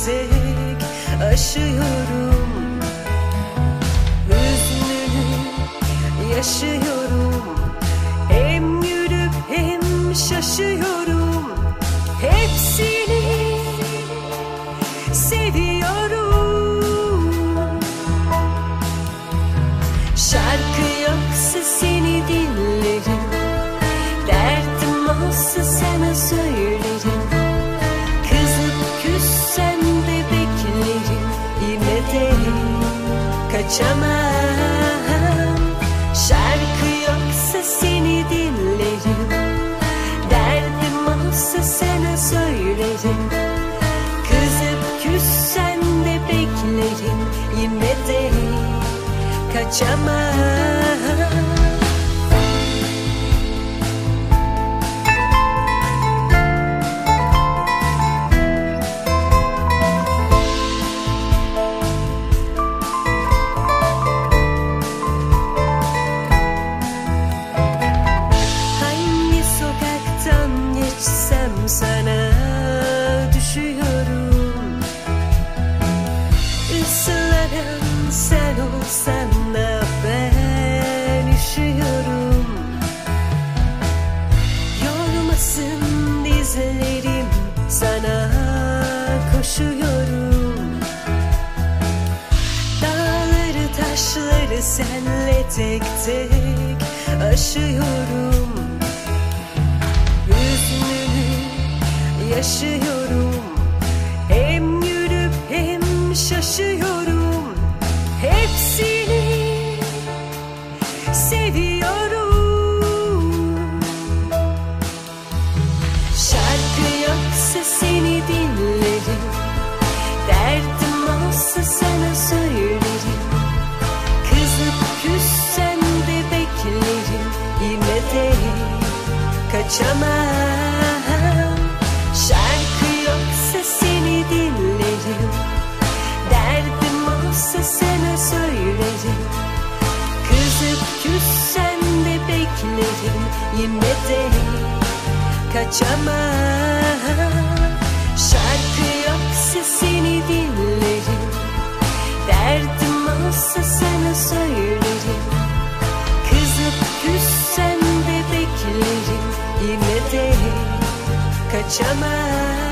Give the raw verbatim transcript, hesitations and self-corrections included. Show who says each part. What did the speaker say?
Speaker 1: tek aşıyorum. Hüznünü yaşıyorum. Hem yürüp hem şaşıyorum. Hepsini seviyorum. Şarkı yoksa seni dinlerim. Derdim olsa sana söylerim. Kızıp küssen de beklerim. Yine de kaçamam. Şarkı yoksa seni dinlerim. Derdim olsa sana söylerim. Kızıp küssen de beklerim. Yine de kaçamam. Sana düşüyorum. Islanan sen olsan da ben üşüyorum. Yormasın dizlerim, sana koşuyorum. Dağları taşları senle tek tek aşıyorum. Yaşıyorum. Hem yürüp hem şaşıyorum. Hepsini seviyorum. Şarkı yoksa seni dinlerim. Derdim olsa sana söylerim. Kızıp küssen de beklerim. Yine de kaçamam. Şarkı yoksa seni dinlerim. Derdim olsa sana söylerim. Kızıp küssen de beklerim. Yine de kaçamam. Şarkı yoksa seni dinlerim. Derdim olsa sana söylerim. Kızıp küssen de beklerim. Yine de kaçamam.